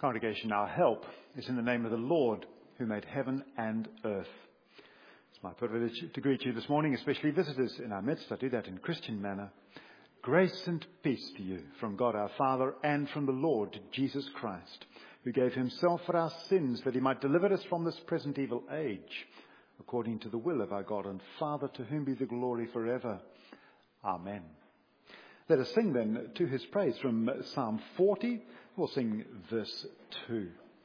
Congregation, our help is in the name of the Lord who made heaven and earth. It's my privilege to greet you this morning, especially visitors in our midst. I do that in Christian manner. Grace and peace to you from God our Father and from the Lord Jesus Christ, who gave himself for our sins that he might deliver us from this present evil age, according to the will of our God and Father, to whom be the glory forever. Amen. Let us sing then to his praise from Psalm 40. We'll sing verse 2.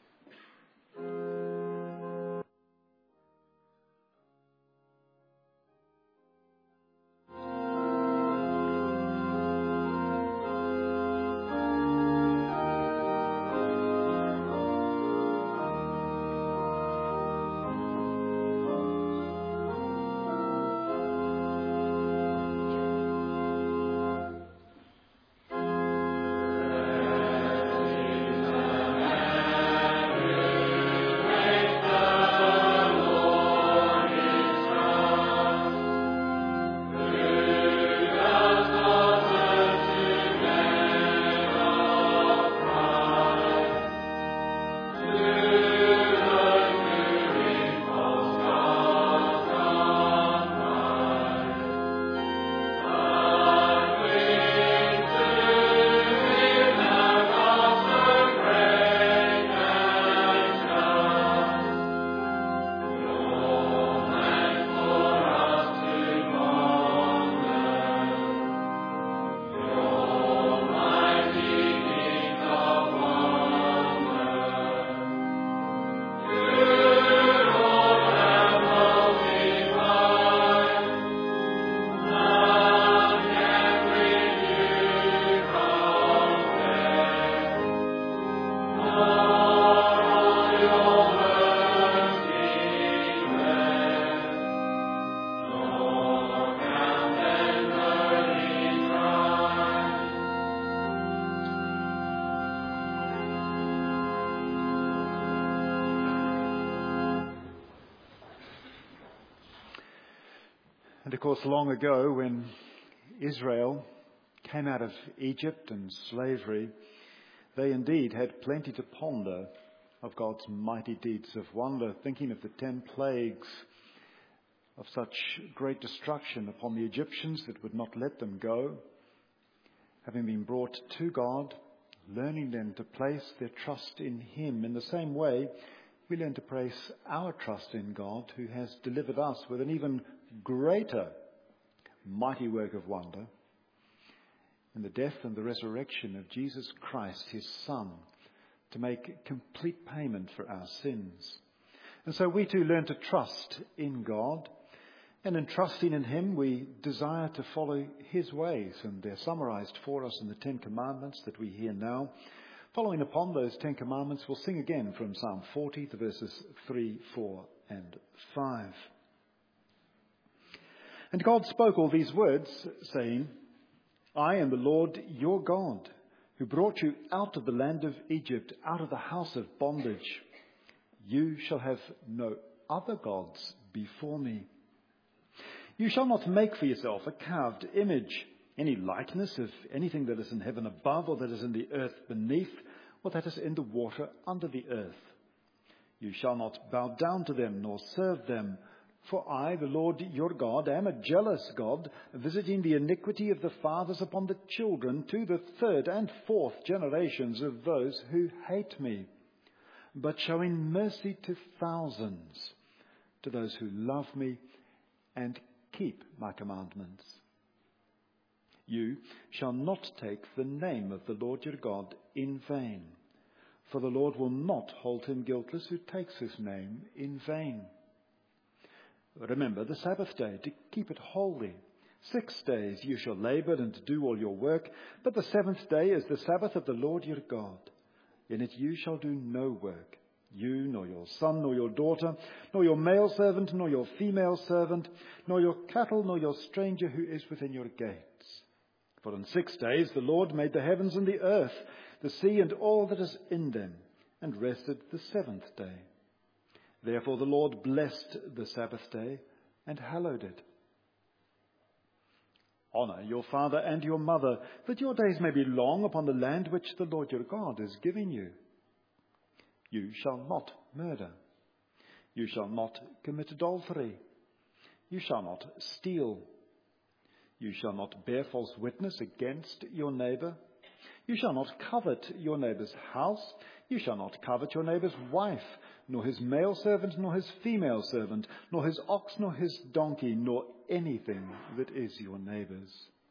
And of course, long ago, when Israel came out of Egypt and slavery, they indeed had plenty to ponder of God's mighty deeds of wonder, thinking of the 10 plagues of such great destruction upon the Egyptians that would not let them go. Having been brought to God, learning then to place their trust in him. In the same way, we learn to place our trust in God, who has delivered us with an even greater mighty work of wonder in the death and the resurrection of Jesus Christ, his Son, to make complete payment for our sins. And so we too learn to trust in God, and in trusting in him we desire to follow his ways, and they're summarized for us in the 10 Commandments that we hear now. Following upon those 10 Commandments, we'll sing again from Psalm 40, the verses 3, 4 and 5. And God spoke all these words, saying, I am the Lord your God, who brought you out of the land of Egypt, out of the house of bondage. You shall have no other gods before me. You shall not make for yourself a carved image, any likeness of anything that is in heaven above, or that is in the earth beneath, or that is in the water under the earth. You shall not bow down to them, nor serve them. For I, the Lord your God, am a jealous God, visiting the iniquity of the fathers upon the children to the 3rd and 4th generations of those who hate me, but showing mercy to thousands, to those who love me and keep my commandments. You shall not take the name of the Lord your God in vain, for the Lord will not hold him guiltless who takes his name in vain. Remember the Sabbath day to keep it holy. 6 days you shall labor and do all your work, but the 7th day is the Sabbath of the Lord your God. In it you shall do no work, you, nor your son, nor your daughter, nor your male servant, nor your female servant, nor your cattle, nor your stranger who is within your gates. For in 6 days the Lord made the heavens and the earth, the sea and all that is in them, and rested the 7th day. Therefore the Lord blessed the Sabbath day and hallowed it. Honor your father and your mother, that your days may be long upon the land which the Lord your God is giving you. You shall not murder. You shall not commit adultery. You shall not steal. You shall not bear false witness against your neighbor. You shall not covet your neighbor's house. You shall not covet your neighbor's wife, nor his male servant, nor his female servant, nor his ox, nor his donkey, nor anything that is your neighbor's.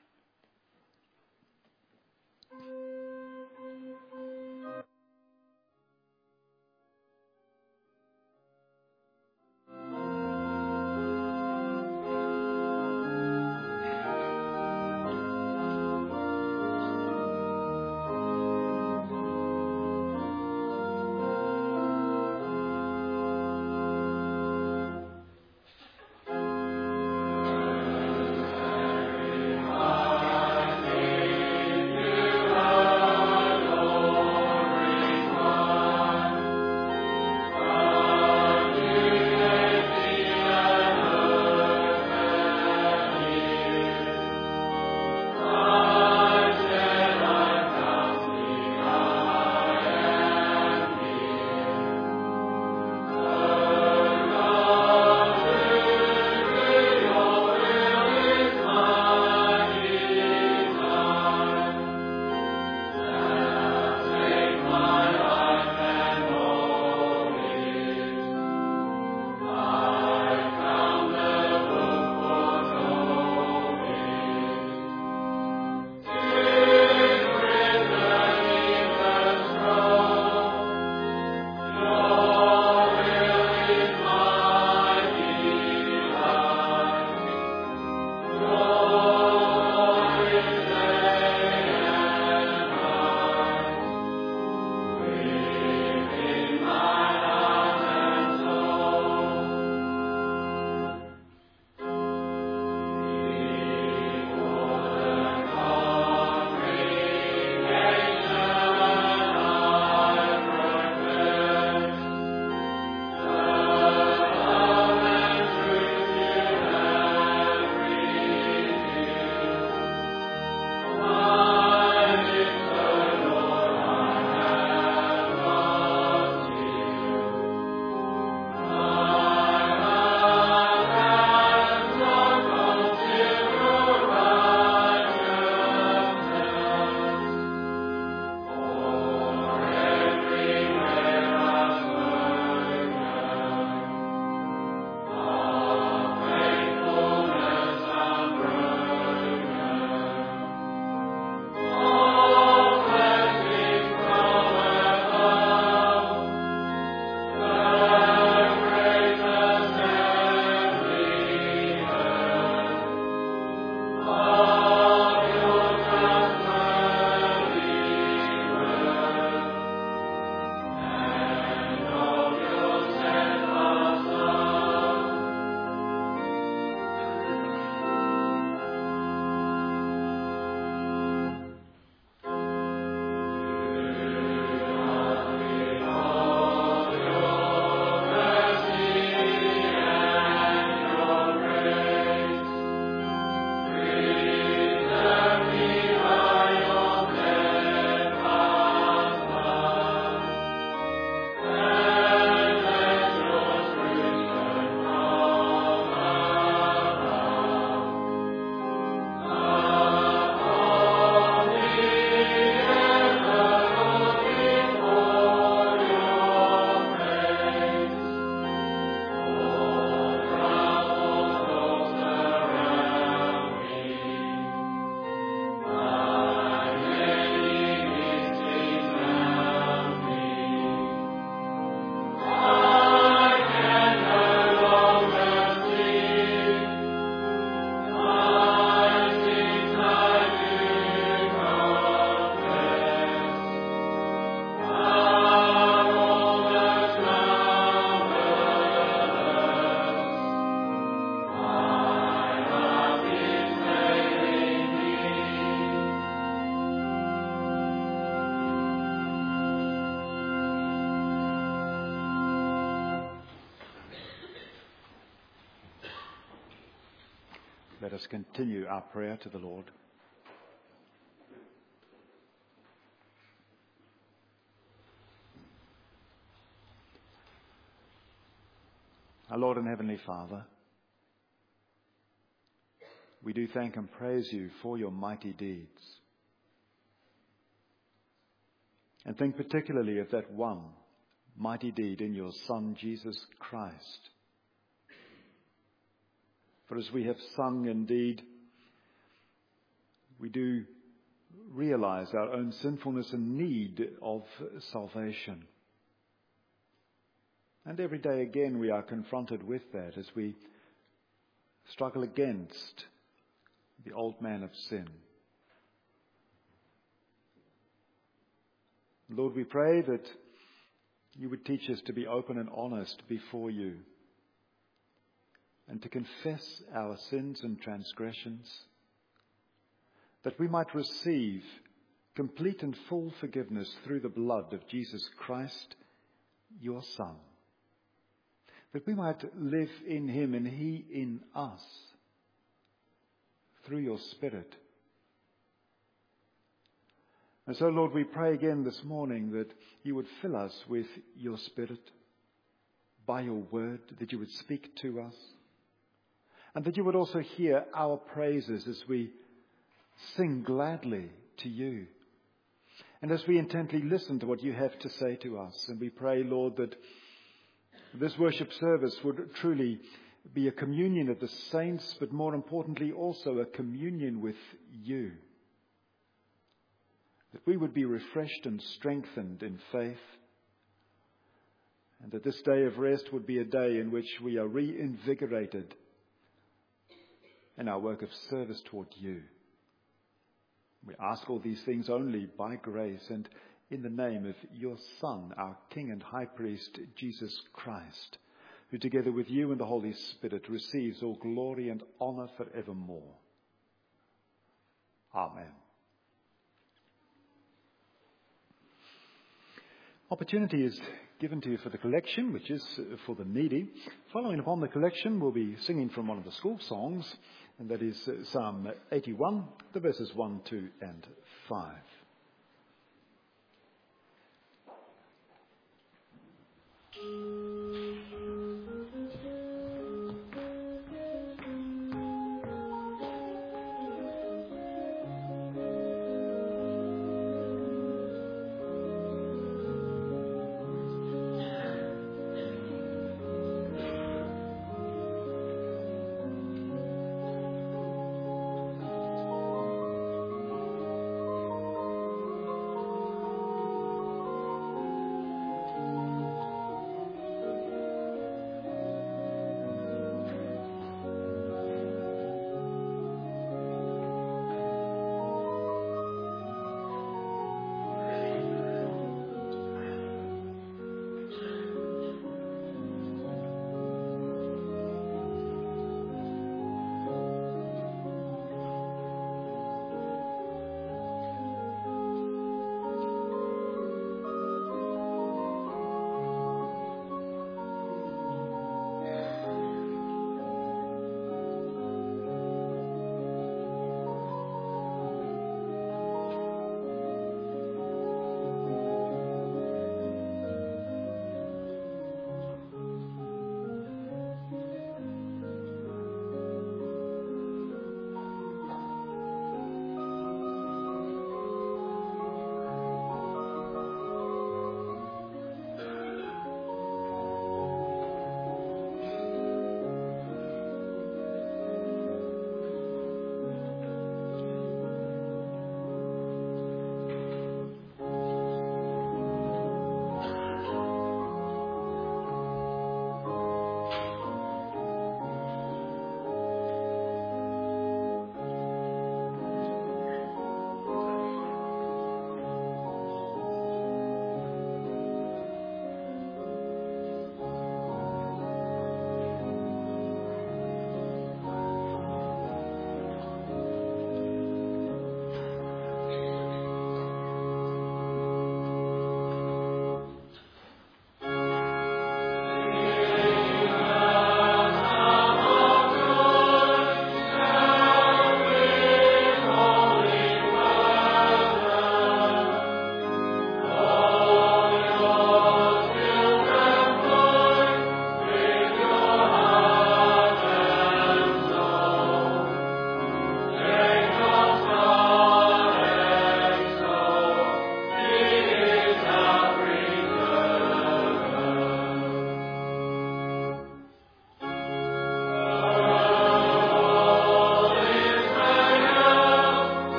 Let us continue our prayer to the Lord. Our Lord and Heavenly Father, we do thank and praise you for your mighty deeds. And think particularly of that one mighty deed in your Son, Jesus Christ. For as we have sung, indeed, we do realize our own sinfulness and need of salvation. And every day again we are confronted with that as we struggle against the old man of sin. Lord, we pray that you would teach us to be open and honest before you and to confess our sins and transgressions, that we might receive complete and full forgiveness through the blood of Jesus Christ, your Son, that we might live in him and he in us through your Spirit. And so, Lord, we pray again this morning that you would fill us with your Spirit by your word, that you would speak to us, and that you would also hear our praises as we sing gladly to you, and as we intently listen to what you have to say to us. And we pray, Lord, that this worship service would truly be a communion of the saints, but more importantly also a communion with you. That we would be refreshed and strengthened in faith, and that this day of rest would be a day in which we are reinvigorated in our work of service toward you. We ask all these things only by grace and in the name of your Son, our King and High Priest, Jesus Christ, who together with you and the Holy Spirit receives all glory and honor forevermore. Amen. Opportunity is given to you for the collection, which is for the needy. Following upon the collection, we'll be singing from one of the school songs, and that is Psalm 81, the verses 1, 2, and 5.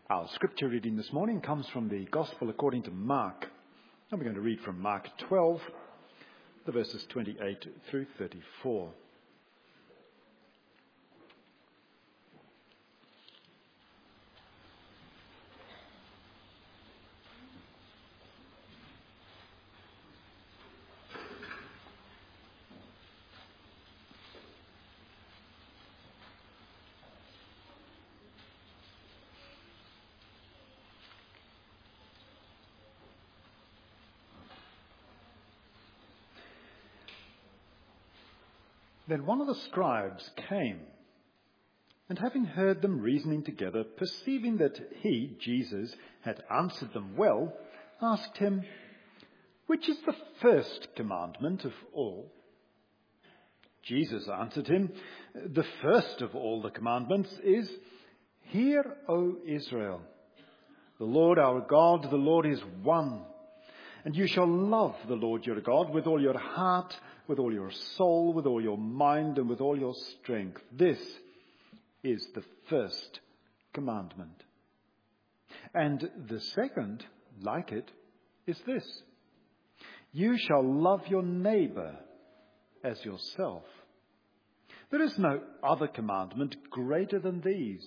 Our scripture reading this morning comes from the Gospel according to Mark. And we're going to read from Mark 12, the verses 28 through 34. Then one of the scribes came, and having heard them reasoning together, perceiving that he, Jesus, had answered them well, asked him, "Which is the first commandment of all?" Jesus answered him, "The first of all the commandments is, 'Hear, O Israel, the Lord our God, the Lord is one. And you shall love the Lord your God with all your heart, with all your soul, with all your mind, and with all your strength.' This is the first commandment. And the second, like it, is this: you shall love your neighbor as yourself. There is no other commandment greater than these."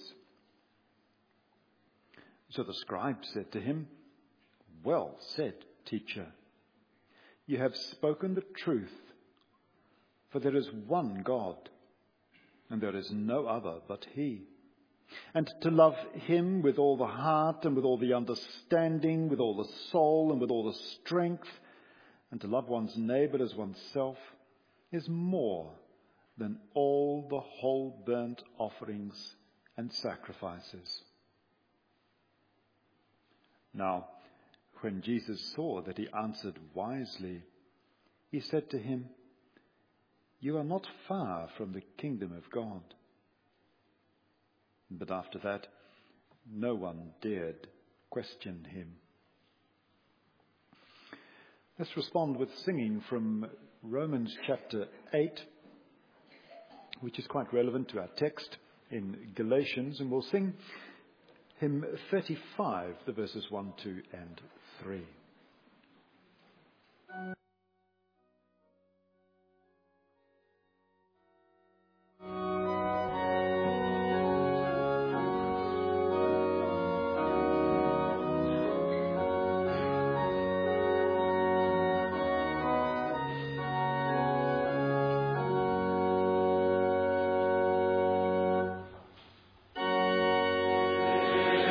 So the scribe said to him, "Well said, teacher. You have spoken the truth. For there is one God, and there is no other but He. And to love Him with all the heart and with all the understanding, with all the soul and with all the strength, and to love one's neighbor as oneself, is more than all the whole burnt offerings and sacrifices." Now, when Jesus saw that he answered wisely, he said to him, "You are not far from the kingdom of God." But after that, no one dared question him. Let's respond with singing from Romans chapter 8, which is quite relevant to our text in Galatians, and we'll sing hymn 35, the verses 1, 2, and 3.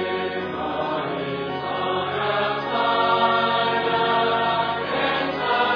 Amen.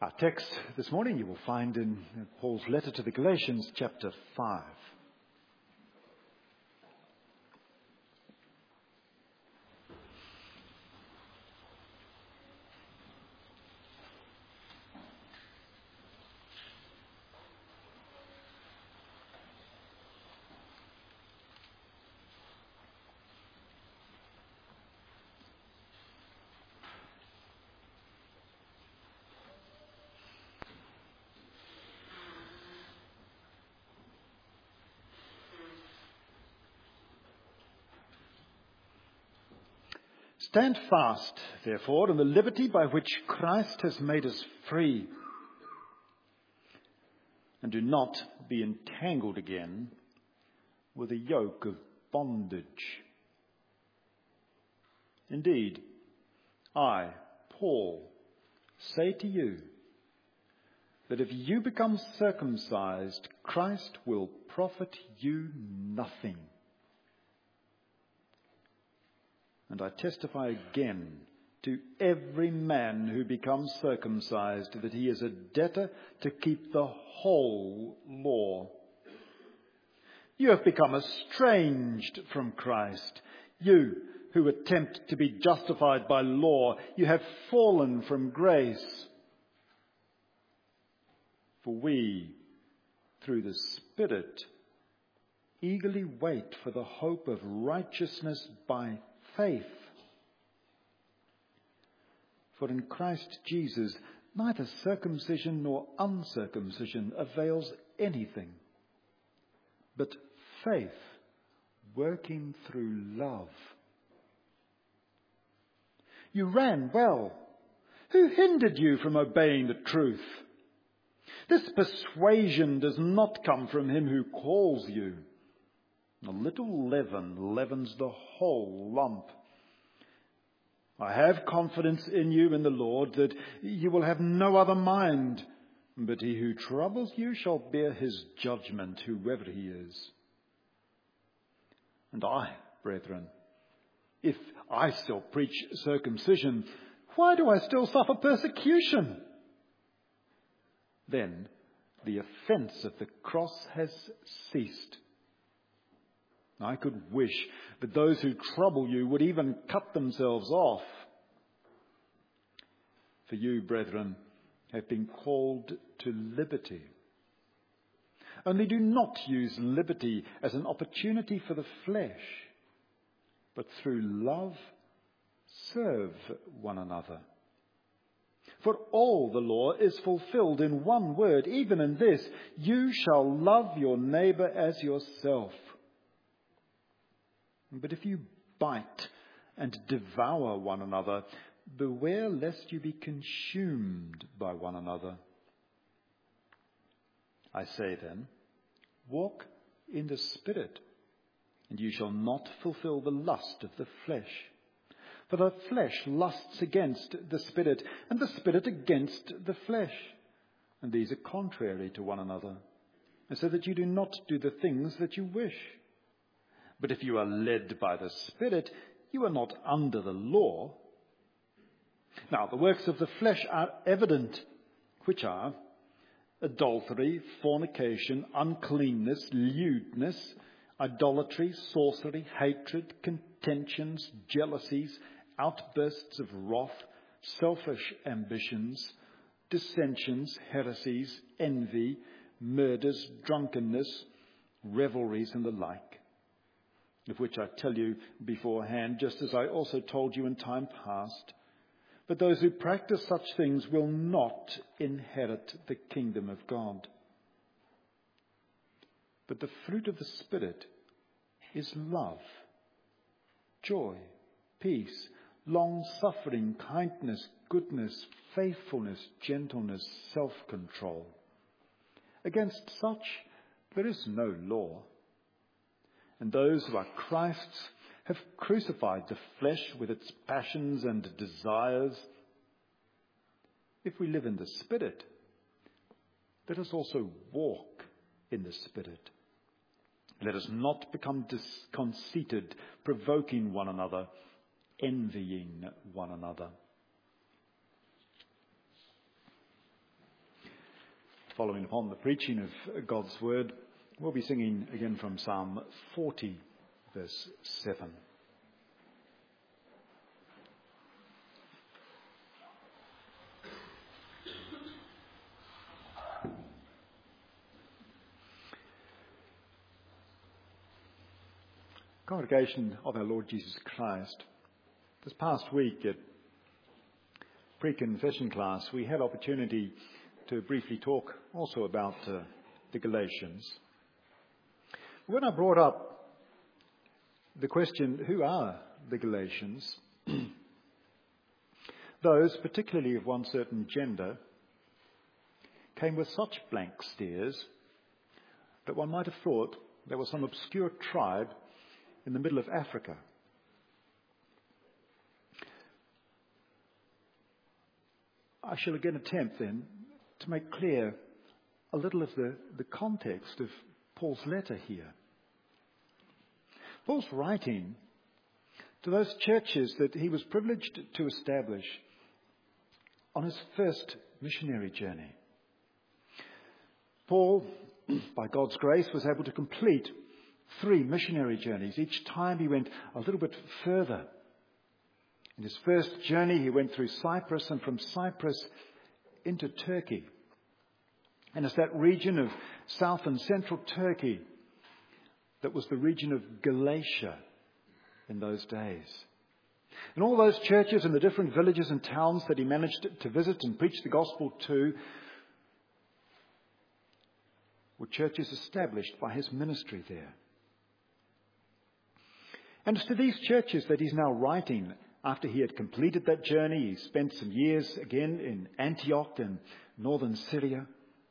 Our text this morning you will find in Paul's letter to the Galatians, chapter 5. Stand fast, therefore, in the liberty by which Christ has made us free, and do not be entangled again with a yoke of bondage. Indeed, I, Paul, say to you that if you become circumcised, Christ will profit you nothing. And I testify again to every man who becomes circumcised that he is a debtor to keep the whole law. You have become estranged from Christ. You who attempt to be justified by law, you have fallen from grace. For we, through the Spirit, eagerly wait for the hope of righteousness by faith. For in Christ Jesus, neither circumcision nor uncircumcision avails anything, but faith working through love. You ran well. Who hindered you from obeying the truth? This persuasion does not come from him who calls you. A little leaven leavens the whole lump. I have confidence in you in the Lord that you will have no other mind, but he who troubles you shall bear his judgment, whoever he is. And I, brethren, if I still preach circumcision, why do I still suffer persecution? Then the offence of the cross has ceased. I could wish that those who trouble you would even cut themselves off. For you, brethren, have been called to liberty. Only do not use liberty as an opportunity for the flesh, but through love serve one another. For all the law is fulfilled in one word, even in this: you shall love your neighbour as yourself. But if you bite and devour one another, beware lest you be consumed by one another. I say then, walk in the Spirit, and you shall not fulfill the lust of the flesh. For the flesh lusts against the Spirit, and the Spirit against the flesh. And these are contrary to one another, so that you do not do the things that you wish. But if you are led by the Spirit, you are not under the law. Now, the works of the flesh are evident, which are adultery, fornication, uncleanness, lewdness, idolatry, sorcery, hatred, contentions, jealousies, outbursts of wrath, selfish ambitions, dissensions, heresies, envy, murders, drunkenness, revelries, and the like, of which I tell you beforehand, just as I also told you in time past. But those who practice such things will not inherit the kingdom of God. But the fruit of the Spirit is love, joy, peace, long-suffering, kindness, goodness, faithfulness, gentleness, self-control. Against such there is no law. And those who are Christ's have crucified the flesh with its passions and desires. If we live in the Spirit, let us also walk in the Spirit. Let us not become conceited, provoking one another, envying one another. Following upon the preaching of God's Word, we'll be singing again from Psalm 40, verse 7. Congregation of our Lord Jesus Christ, this past week at pre-confession class, we had opportunity to briefly talk also about the Galatians. When I brought up the question, who are the Galatians? Those, particularly of one certain gender, came with such blank stares that one might have thought there was some obscure tribe in the middle of Africa. I shall again attempt then to make clear a little of the context of Paul's letter here. Paul's writing to those churches that he was privileged to establish on his first missionary journey. Paul, by God's grace, was able to complete 3 missionary journeys. Each time he went a little bit further. In his first journey, he went through Cyprus, and from Cyprus into Turkey. And it's that region of south and central Turkey that was the region of Galatia in those days. And all those churches and the different villages and towns that he managed to visit and preach the gospel to were churches established by his ministry there. And it's to these churches that he's now writing. After he had completed that journey, he spent some years again in Antioch in northern Syria.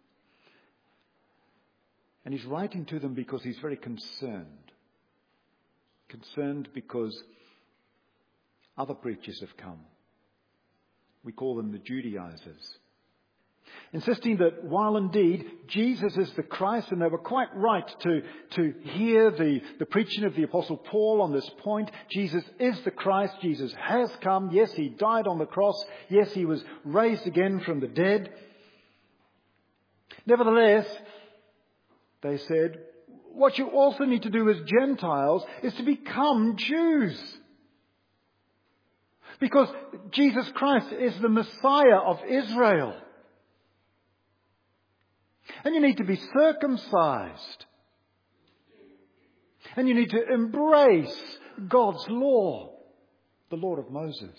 And he's writing to them because he's very concerned. Concerned because other preachers have come. We call them the Judaizers. Insisting that while indeed Jesus is the Christ, and they were quite right to hear the preaching of the Apostle Paul on this point, Jesus is the Christ, Jesus has come, yes, he died on the cross, yes, he was raised again from the dead. Nevertheless, they said, what you also need to do as Gentiles is to become Jews. Because Jesus Christ is the Messiah of Israel. And you need to be circumcised. And you need to embrace God's law, the law of Moses.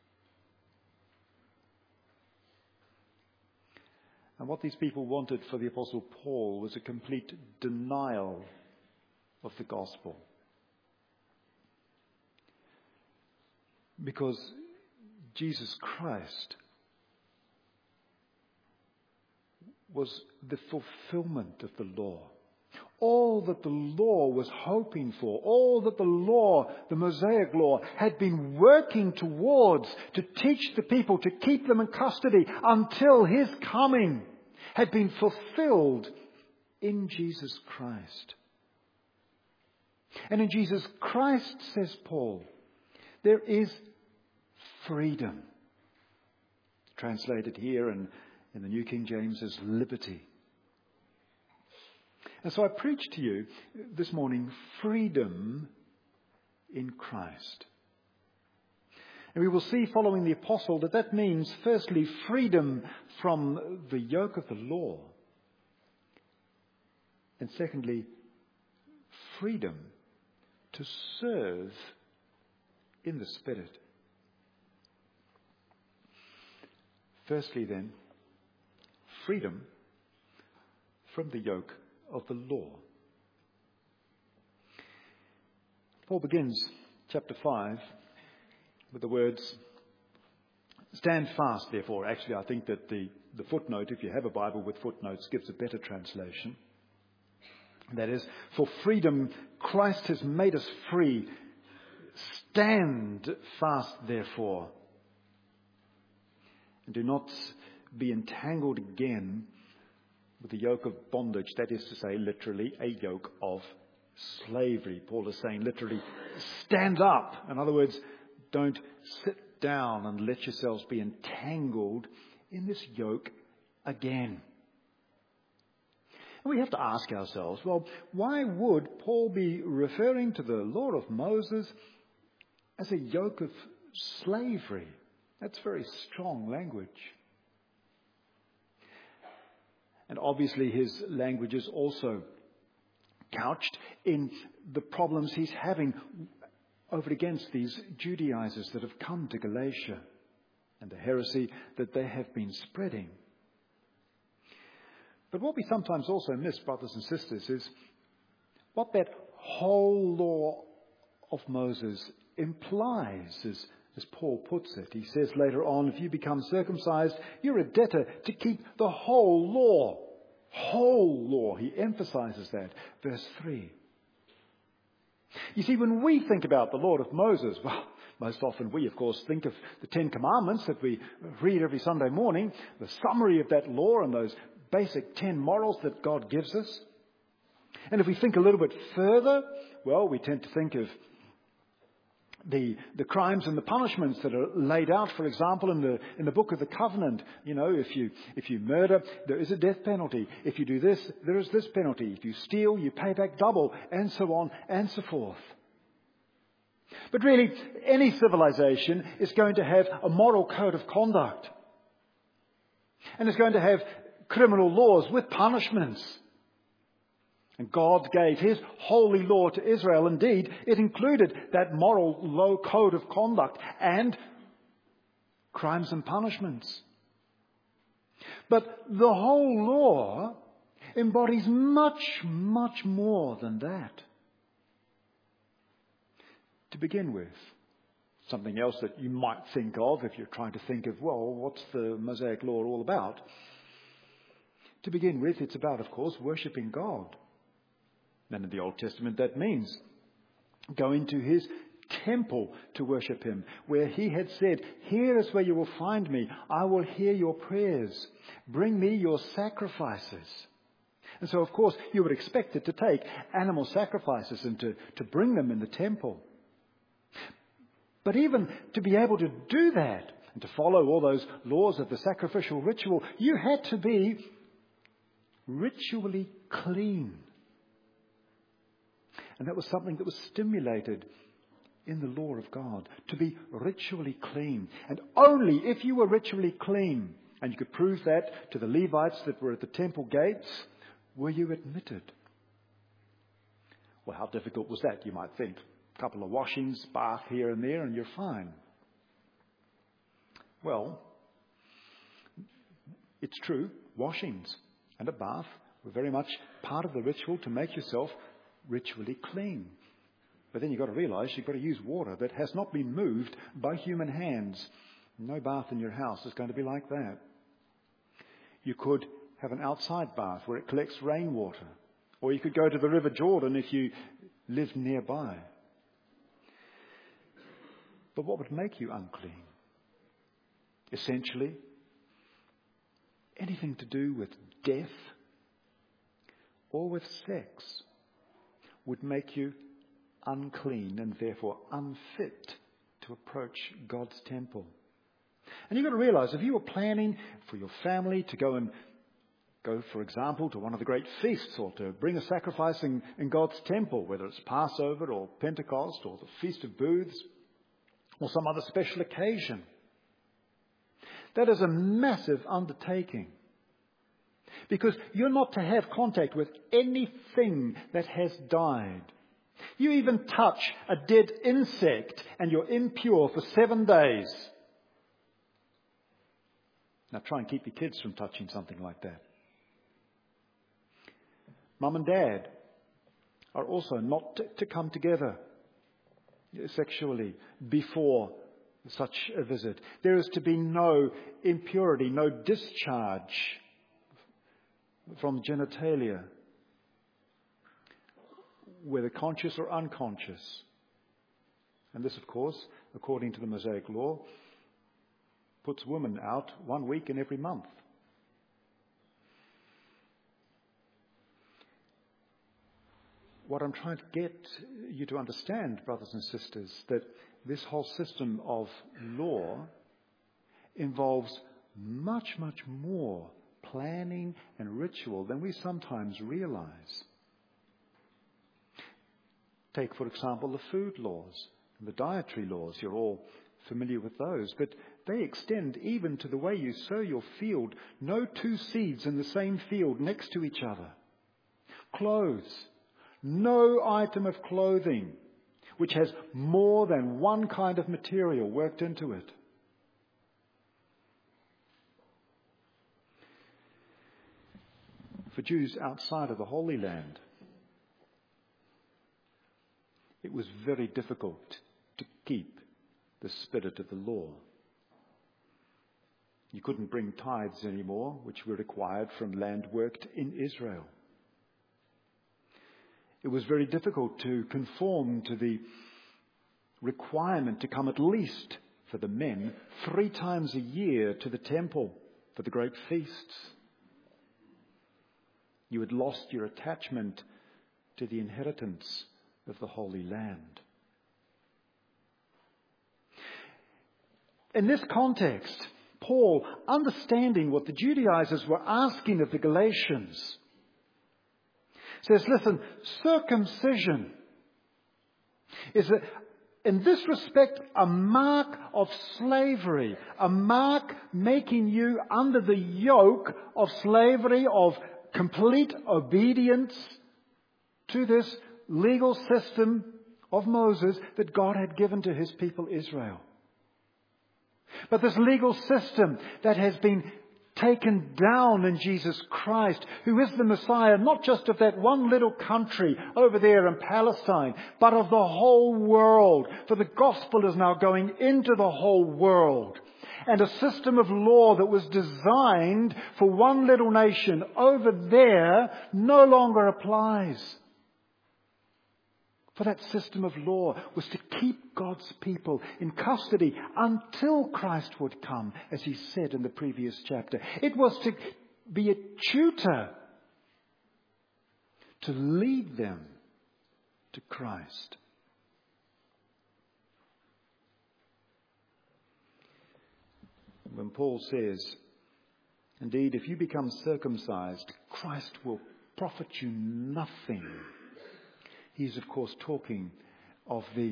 And what these people wanted for the Apostle Paul was a complete denial of the gospel. Because Jesus Christ was the fulfillment of the law. All that the law was hoping for, all that the law, the Mosaic law, had been working towards to teach the people, to keep them in custody until his coming, had been fulfilled in Jesus Christ. And in Jesus Christ, says Paul, there is freedom. Translated here in the New King James as liberty. And so I preach to you this morning freedom in Christ. And we will see following the apostle that means firstly freedom from the yoke of the law. And secondly, freedom to serve in the Spirit. Firstly then, freedom from the yoke of the law. Paul begins chapter 5 with the words, stand fast therefore. Actually, I think that the footnote, if you have a Bible with footnotes, gives a better translation. That is, for freedom Christ has made us free. Stand fast therefore. And do not be entangled again with the yoke of bondage. That is to say, literally, a yoke of slavery. Paul is saying literally, stand up. In other words, don't sit down and let yourselves be entangled in this yoke again. And we have to ask ourselves, well, why would Paul be referring to the law of Moses as a yoke of slavery? That's very strong language. And obviously his language is also couched in the problems he's having over against these Judaizers that have come to Galatia and the heresy that they have been spreading. But what we sometimes also miss, brothers and sisters, is what that whole law of Moses implies, as Paul puts it. He says later on, if you become circumcised, you're a debtor to keep the whole law. Whole law. He emphasizes that. Verse 3. You see, when we think about the law of Moses, well, most often we, of course, think of the Ten Commandments that we read every Sunday morning, the summary of that law and those basic 10 morals that God gives us. And if we think a little bit further, well, we tend to think of the crimes and the punishments that are laid out, for example, in the book of the covenant. You know, if you murder, there is a death penalty. If you do this, there is this penalty. If you steal, you pay back double, and so on and so forth. But really, any civilization is going to have a moral code of conduct. And it's going to have criminal laws with punishments. And God gave his holy law to Israel. Indeed, it included that moral low code of conduct and crimes and punishments. But the whole law embodies much, much more than that. To begin with, something else that you might think of if you're trying to think of, well, what's the Mosaic law all about? To begin with, it's about, of course, worshipping God. And in the Old Testament, that means going to his temple to worship him, where he had said, here is where you will find me. I will hear your prayers. Bring me your sacrifices. And so, of course, you would expect it to take animal sacrifices and to bring them in the temple. But even to be able to do that and to follow all those laws of the sacrificial ritual, you had to be ritually clean. And that was something that was stimulated in the law of God, to be ritually clean. And only if you were ritually clean, and you could prove that to the Levites that were at the temple gates, were you admitted. Well, how difficult was that, you might think? A couple of washings, bath here and there, and you're fine. Well, it's true, washings and a bath were very much part of the ritual to make yourself ritually clean. But then you've got to realize you've got to use water that has not been moved by human hands. No bath in your house is going to be like that. You could have an outside bath where it collects rainwater. Or you could go to the River Jordan if you lived nearby. But what would make you unclean? Essentially, anything to do with death or with sex would make you unclean and therefore unfit to approach God's temple. And you've got to realize, if you were planning for your family to go, for example, to one of the great feasts or to bring a sacrifice in God's temple, whether it's Passover or Pentecost or the Feast of Booths or some other special occasion, that is a massive undertaking. Because you're not to have contact with anything that has died. You even touch a dead insect and you're impure for 7 days. Now try and keep your kids from touching something like that. Mum and Dad are also not to come together sexually before such a visit. There is to be no impurity, no discharge from genitalia, whether conscious or unconscious. And this, of course, according to the Mosaic law, puts women out 1 week in every month. What I'm trying to get you to understand, brothers and sisters, that this whole system of law involves much, much more planning and ritual than we sometimes realize. Take, for example, the food laws and the dietary laws. You're all familiar with those, but they extend even to the way you sow your field. No two seeds in the same field next to each other. Clothes. No item of clothing which has more than one kind of material worked into it. For Jews outside of the Holy Land, it was very difficult to keep the spirit of the law. You couldn't bring tithes anymore, which were required from land worked in Israel. It was very difficult to conform to the requirement to come at least for the men 3 times a year to the temple for the great feasts. You had lost your attachment to the inheritance of the Holy Land. In this context, Paul, understanding what the Judaizers were asking of the Galatians, says, listen, circumcision is in this respect a mark of slavery, a mark making you under the yoke of slavery, of complete obedience to this legal system of Moses that God had given to his people Israel. But this legal system that has been taken down in Jesus Christ, who is the Messiah, not just of that one little country over there in Palestine, but of the whole world. For the gospel is now going into the whole world. And a system of law that was designed for one little nation over there no longer applies. For that system of law was to keep God's people in custody until Christ would come, as he said in the previous chapter. It was to be a tutor to lead them to Christ. When Paul says, indeed, if you become circumcised, Christ will profit you nothing. He's, of course, talking of the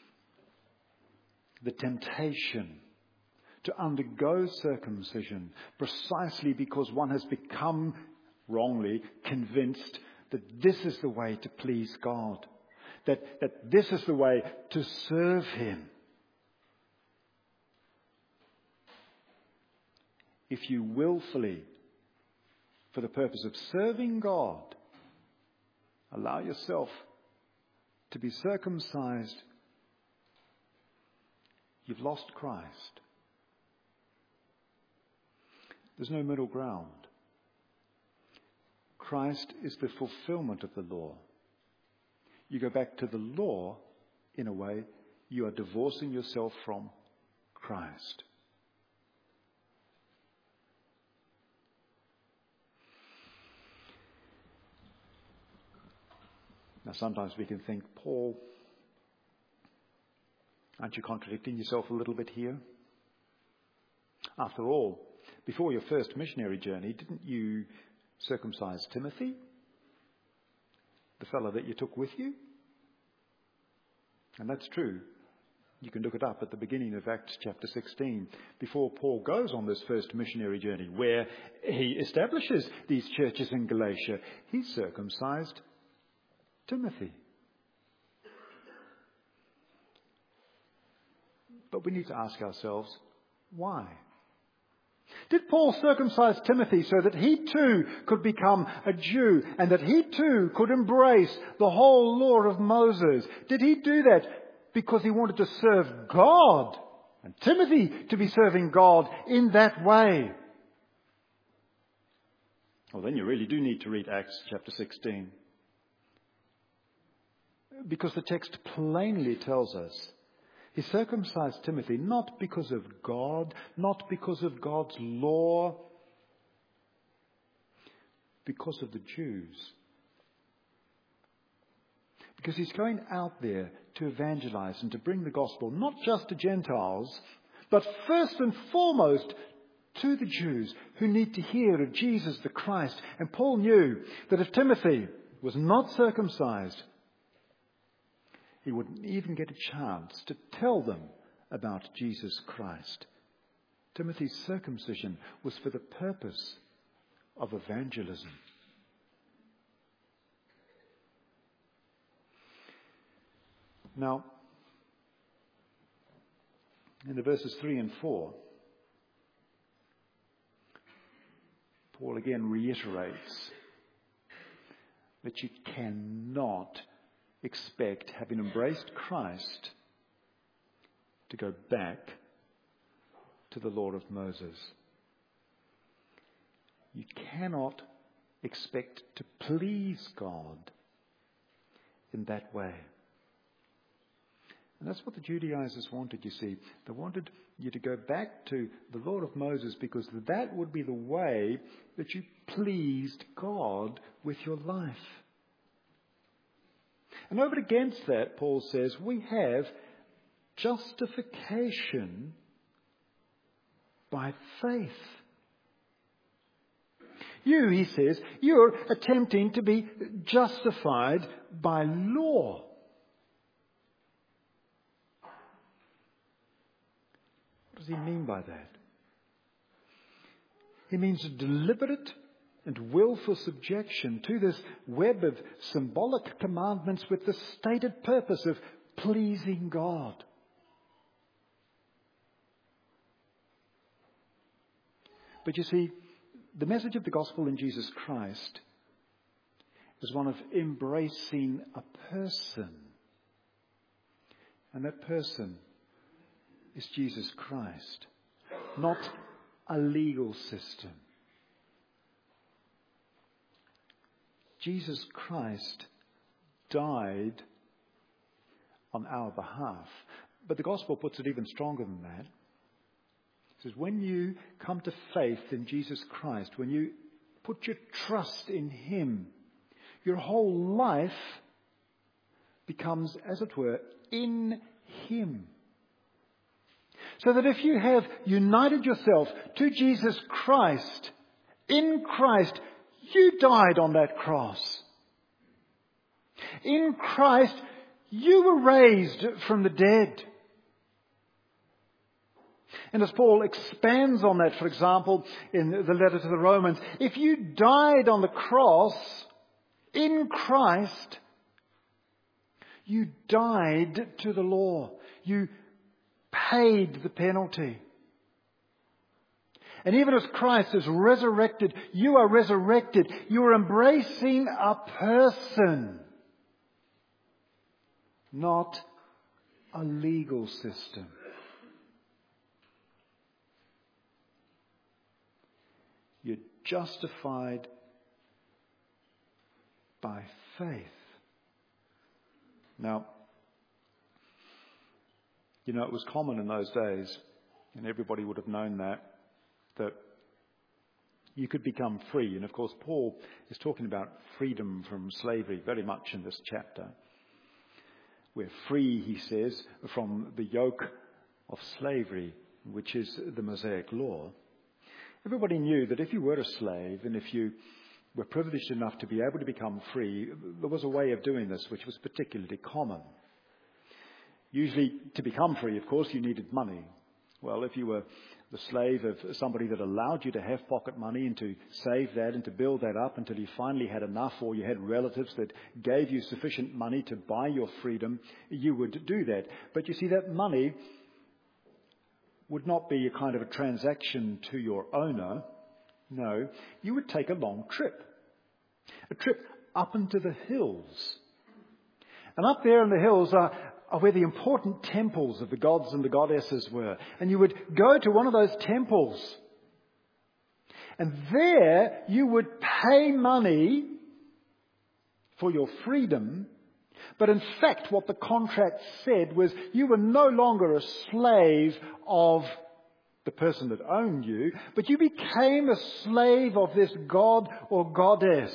temptation to undergo circumcision precisely because one has become wrongly convinced that this is the way to please God, that this is the way to serve him. If you willfully, for the purpose of serving God, allow yourself to be circumcised, you've lost Christ. There's no middle ground. Christ is the fulfillment of the law. You go back to the law, in a way, you are divorcing yourself from Christ. Now, sometimes we can think, Paul, aren't you contradicting yourself a little bit here? After all, before your first missionary journey, didn't you circumcise Timothy, the fellow that you took with you? And that's true. You can look it up at the beginning of Acts chapter 16, before Paul goes on this first missionary journey, where he establishes these churches in Galatia. He circumcised Timothy. But we need to ask ourselves, why? Did Paul circumcise Timothy so that he too could become a Jew and that he too could embrace the whole law of Moses? Did he do that because he wanted to serve God and Timothy to be serving God in that way? Well, then you really do need to read Acts chapter 16. Because the text plainly tells us he circumcised Timothy not because of God, not because of God's law, because of the Jews. Because he's going out there to evangelize and to bring the gospel, not just to Gentiles, but first and foremost to the Jews who need to hear of Jesus the Christ. And Paul knew that if Timothy was not circumcised, he wouldn't even get a chance to tell them about Jesus Christ. Timothy's circumcision was for the purpose of evangelism. Now, in the verses 3 and 4, Paul again reiterates that you cannot expect, having embraced Christ, to go back to the law of Moses. You cannot expect to please God in that way. And that's what the Judaizers wanted, you see. They wanted you to go back to the law of Moses because that would be the way that you pleased God with your life. And over against that, Paul says, we have justification by faith. You, he says, you're attempting to be justified by law. What does he mean by that? He means a deliberate and willful subjection to this web of symbolic commandments with the stated purpose of pleasing God. But you see, the message of the gospel in Jesus Christ is one of embracing a person. And that person is Jesus Christ, not a legal system. Jesus Christ died on our behalf. But the gospel puts it even stronger than that. It says, when you come to faith in Jesus Christ, when you put your trust in Him, your whole life becomes, as it were, in Him. So that if you have united yourself to Jesus Christ, in Christ, you died on that cross. In Christ, you were raised from the dead. And as Paul expands on that, for example, in the letter to the Romans, if you died on the cross, in Christ, you died to the law. You paid the penalty. And even as Christ is resurrected, you are resurrected. You are embracing a person, not a legal system. You're justified by faith. Now, you know, it was common in those days, and everybody would have known that you could become free. And of course, Paul is talking about freedom from slavery very much in this chapter. We're free, he says, from the yoke of slavery, which is the Mosaic law. Everybody knew that if you were a slave and if you were privileged enough to be able to become free, there was a way of doing this which was particularly common. Usually, to become free, of course, you needed money. Well, if you were the slave of somebody that allowed you to have pocket money and to save that and to build that up until you finally had enough, or you had relatives that gave you sufficient money to buy your freedom, you would do that. But you see, that money would not be a kind of a transaction to your owner. No, you would take a long trip. A trip up into the hills. And up there in the hills are where the important temples of the gods and the goddesses were. And you would go to one of those temples. And there you would pay money for your freedom. But in fact, what the contract said was you were no longer a slave of the person that owned you, but you became a slave of this god or goddess.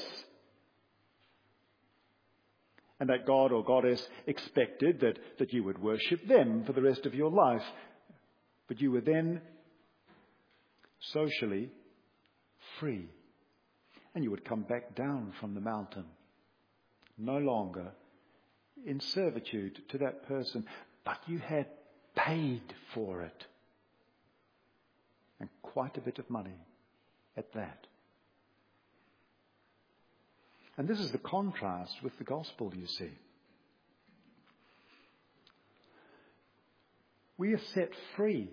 And that god or goddess expected that you would worship them for the rest of your life. But you were then socially free. And you would come back down from the mountain, no longer in servitude to that person, but you had paid for it. And quite a bit of money at that. And this is the contrast with the gospel, you see. We are set free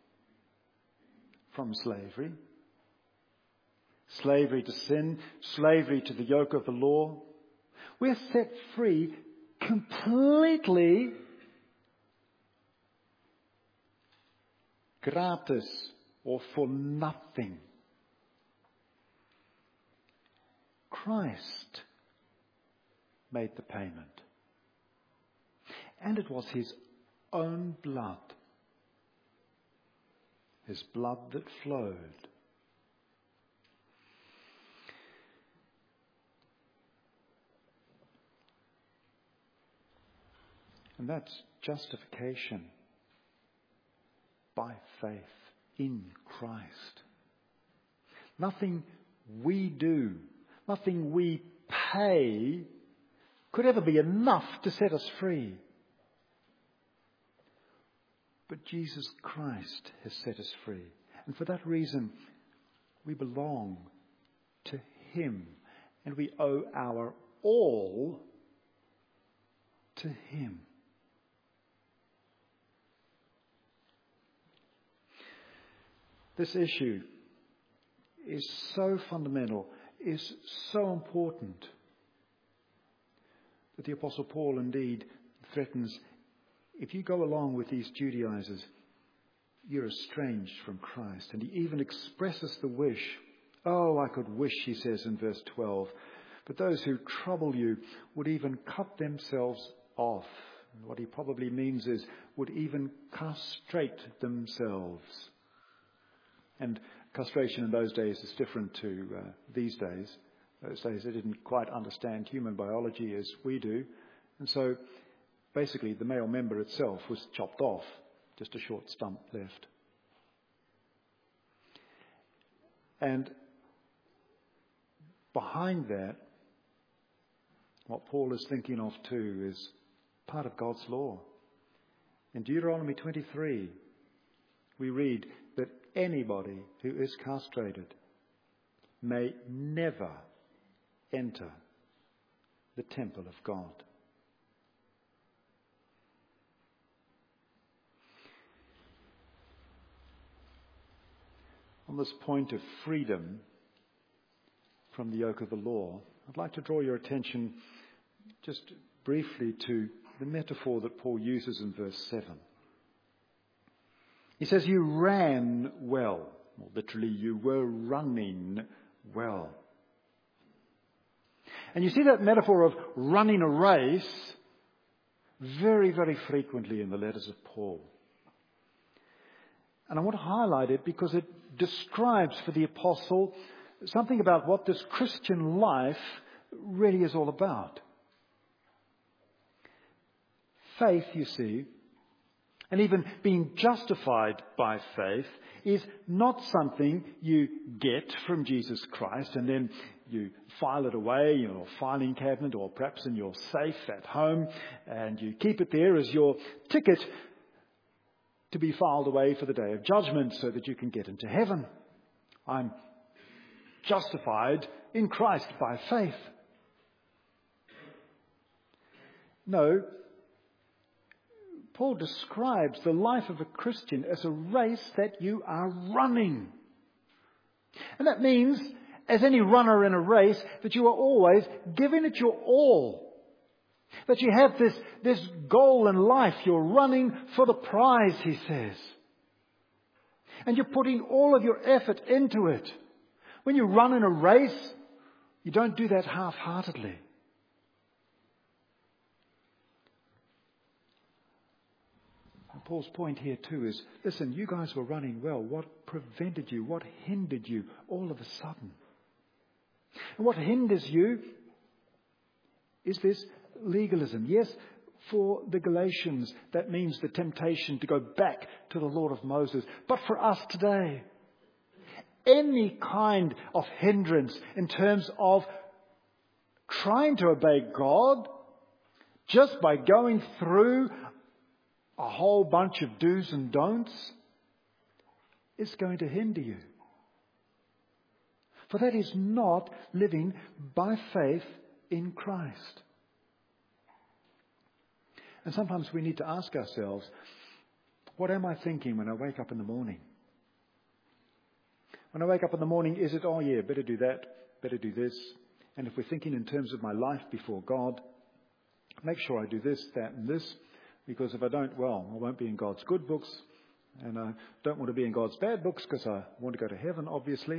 from slavery. Slavery to sin, slavery to the yoke of the law. We're set free completely gratis or for nothing. Christ made the payment. And it was his own blood. His blood that flowed. And that's justification by faith in Christ. Nothing we do, nothing we pay could ever be enough to set us free. But Jesus Christ has set us free. And for that reason, we belong to him. And we owe our all to him. This issue is so fundamental, is so important, that the Apostle Paul indeed threatens, if you go along with these Judaizers, you're estranged from Christ. And he even expresses the wish. Oh, I could wish, he says in verse 12, but those who trouble you would even cut themselves off. And what he probably means is, would even castrate themselves. And castration in those days is different to these days. Those days they didn't quite understand human biology as we do. And so basically the male member itself was chopped off, just a short stump left. And behind that, what Paul is thinking of too is part of God's law. In Deuteronomy 23, we read that anybody who is castrated may never enter the temple of God. On this point of freedom from the yoke of the law, I'd like to draw your attention just briefly to the metaphor that Paul uses in verse 7. He says, you ran well. Or literally, you were running well. And you see that metaphor of running a race very, very frequently in the letters of Paul. And I want to highlight it because it describes for the apostle something about what this Christian life really is all about. Faith, you see, and even being justified by faith is not something you get from Jesus Christ and then you file it away in your filing cabinet or perhaps in your safe at home and you keep it there as your ticket to be filed away for the day of judgment so that you can get into heaven. I'm justified in Christ by faith. No. Paul describes the life of a Christian as a race that you are running. And that means, as any runner in a race, that you are always giving it your all. That you have this goal in life. You're running for the prize, he says. And you're putting all of your effort into it. When you run in a race, you don't do that half-heartedly. Paul's point here too is, listen, you guys were running well. What prevented you? What hindered you all of a sudden? And what hinders you is this legalism. Yes, for the Galatians, that means the temptation to go back to the law of Moses. But for us today, any kind of hindrance in terms of trying to obey God just by going through a whole bunch of do's and don'ts is going to hinder you. For that is not living by faith in Christ. And sometimes we need to ask ourselves, what am I thinking when I wake up in the morning? When I wake up in the morning, is it, oh yeah, better do that, better do this. And if we're thinking in terms of my life before God, make sure I do this, that and this. Because if I don't, well, I won't be in God's good books. And I don't want to be in God's bad books because I want to go to heaven, obviously.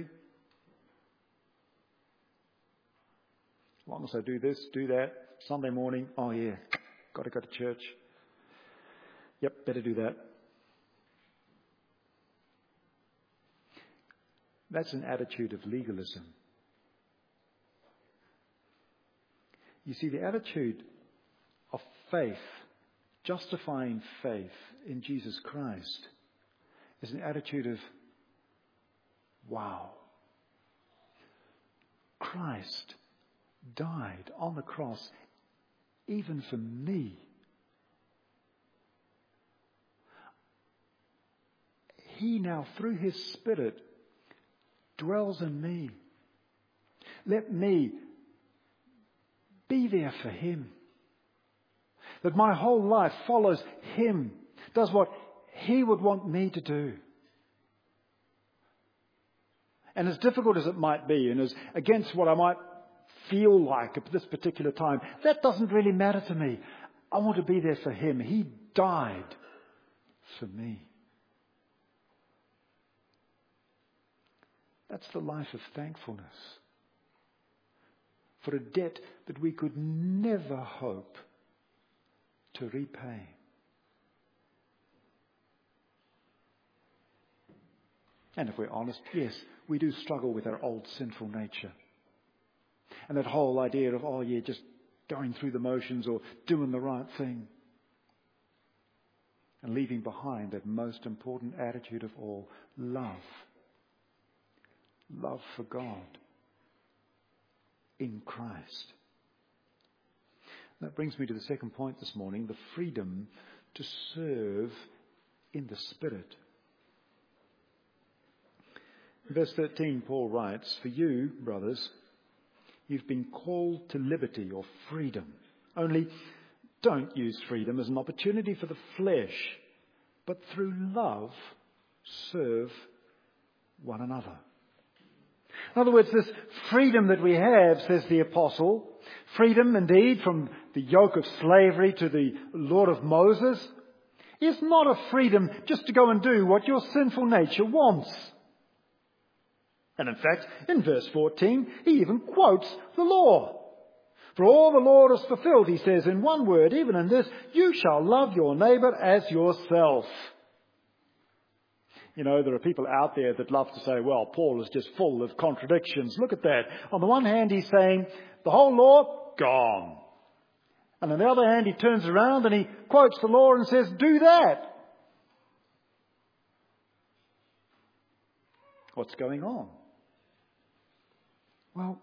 As long as I do this, do that, Sunday morning, oh yeah, got to go to church. Yep, better do that. That's an attitude of legalism. You see, the attitude of faith, justifying faith in Jesus Christ, is an attitude of, wow, Christ died on the cross even for me. He now, through His Spirit, dwells in me. Let me be there for Him. That my whole life follows Him, does what He would want me to do. And as difficult as it might be, and as against what I might feel like at this particular time, that doesn't really matter to me. I want to be there for Him. He died for me. That's the life of thankfulness for a debt that we could never hope to repay. And if we're honest, yes, we do struggle with our old sinful nature. And that whole idea of, oh yeah, just going through the motions or doing the right thing. And leaving behind that most important attitude of all, love. Love for God in Christ. That brings me to the second point this morning, the freedom to serve in the Spirit. In verse 13, Paul writes, "For you, brothers, you've been called to liberty or freedom. Only don't use freedom as an opportunity for the flesh, but through love serve one another." In other words, this freedom that we have, says the apostle, freedom indeed from the yoke of slavery to the Lord of Moses, is not a freedom just to go and do what your sinful nature wants. And in fact, in verse 14, he even quotes the law. For all the law is fulfilled, he says in one word, even in this, you shall love your neighbour as yourself. You know, there are people out there that love to say, well, Paul is just full of contradictions. Look at that. On the one hand, he's saying, the whole law, gone. And on the other hand, he turns around and he quotes the law and says, do that. What's going on? Well,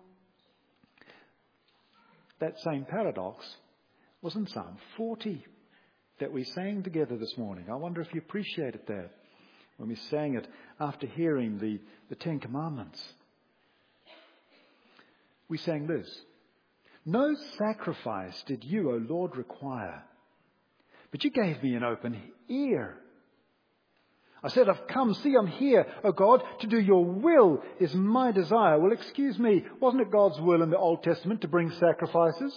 that same paradox was in Psalm 40 that we sang together this morning. I wonder if you appreciated that when we sang it after hearing the Ten Commandments. We sang this: "No sacrifice did you, O Lord, require, but you gave me an open ear. I said, I've come, see, I'm here, O God, to do your will is my desire." Well, excuse me, wasn't it God's will in the Old Testament to bring sacrifices?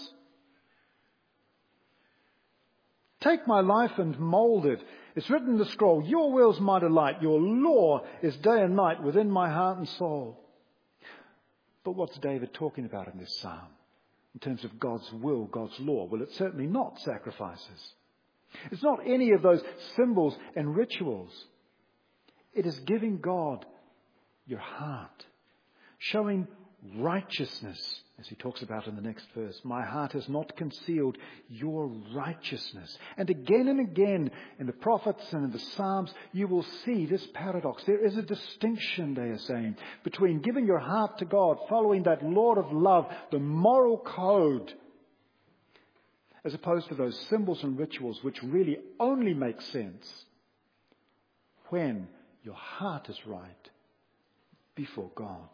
Take my life and mould it. It's written in the scroll, your will's my delight, your law is day and night within my heart and soul. But what's David talking about in this psalm? In terms of God's will, God's law? Well, it's certainly not sacrifices. It's not any of those symbols and rituals. It is giving God your heart, showing righteousness As he talks about in the next verse, my heart has not concealed your righteousness. And again in the prophets and in the Psalms, you will see this paradox. There is a distinction, they are saying, between giving your heart to God, following that law of love, the moral code, as opposed to those symbols and rituals which really only make sense when your heart is right before God.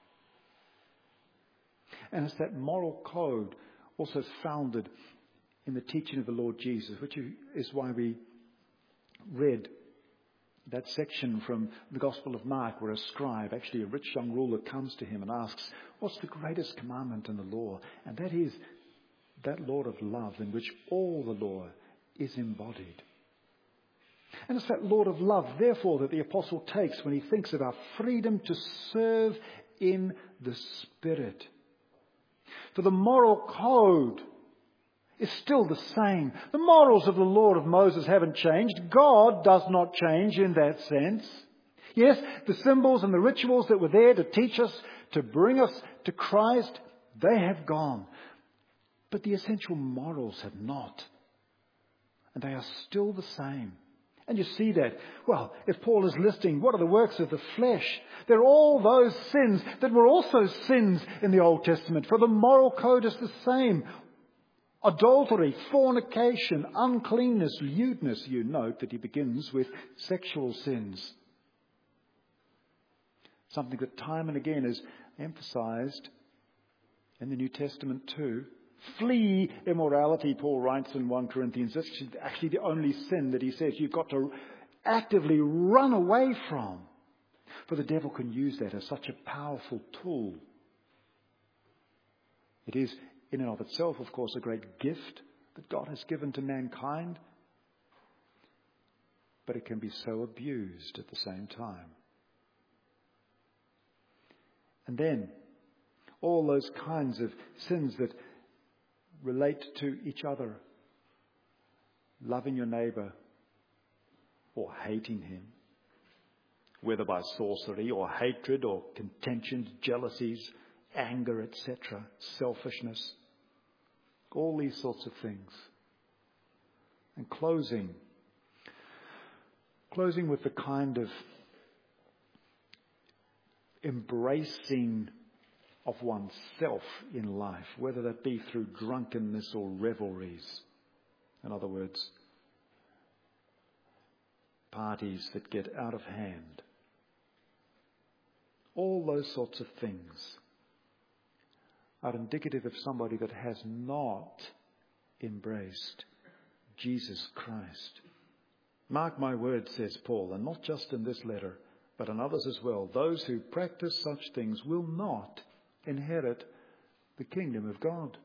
And it's that moral code also founded in the teaching of the Lord Jesus, which is why we read that section from the Gospel of Mark where a scribe, actually a rich young ruler, comes to him and asks, what's the greatest commandment in the law? And that is that law of love in which all the law is embodied. And it's that law of love, therefore, that the apostle takes when he thinks about freedom to serve in the Spirit. For the moral code is still the same. The morals of the law of Moses haven't changed. God does not change in that sense. Yes, the symbols and the rituals that were there to teach us, to bring us to Christ, they have gone. But the essential morals have not. And they are still the same. And you see that. Well, if Paul is listing what are the works of the flesh, they're all those sins that were also sins in the Old Testament. For the moral code is the same. Adultery, fornication, uncleanness, lewdness. You note that he begins with sexual sins. Something that time and again is emphasized in the New Testament too. Flee immorality, Paul writes in 1 Corinthians. That's actually the only sin that he says you've got to actively run away from. For the devil can use that as such a powerful tool. It is in and of itself, of course, a great gift that God has given to mankind. But it can be so abused at the same time. And then all those kinds of sins that relate to each other. Loving your neighbour or hating him. Whether by sorcery or hatred or contentions, jealousies, anger, etc. Selfishness. All these sorts of things. And closing with the kind of embracing of oneself in life, whether that be through drunkenness or revelries. In other words, parties that get out of hand. All those sorts of things are indicative of somebody that has not embraced Jesus Christ. Mark my words, says Paul, and not just in this letter, but in others as well. Those who practice such things will not inherit the kingdom of God.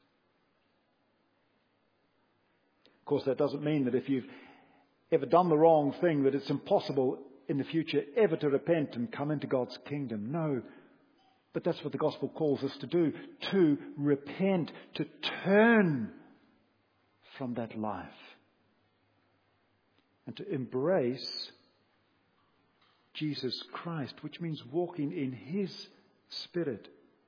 Of course, that doesn't mean that if you've ever done the wrong thing, that it's impossible in the future ever to repent and come into God's kingdom. No. But that's what the gospel calls us to do. To repent, to turn from that life. And to embrace Jesus Christ, which means walking in His Spirit.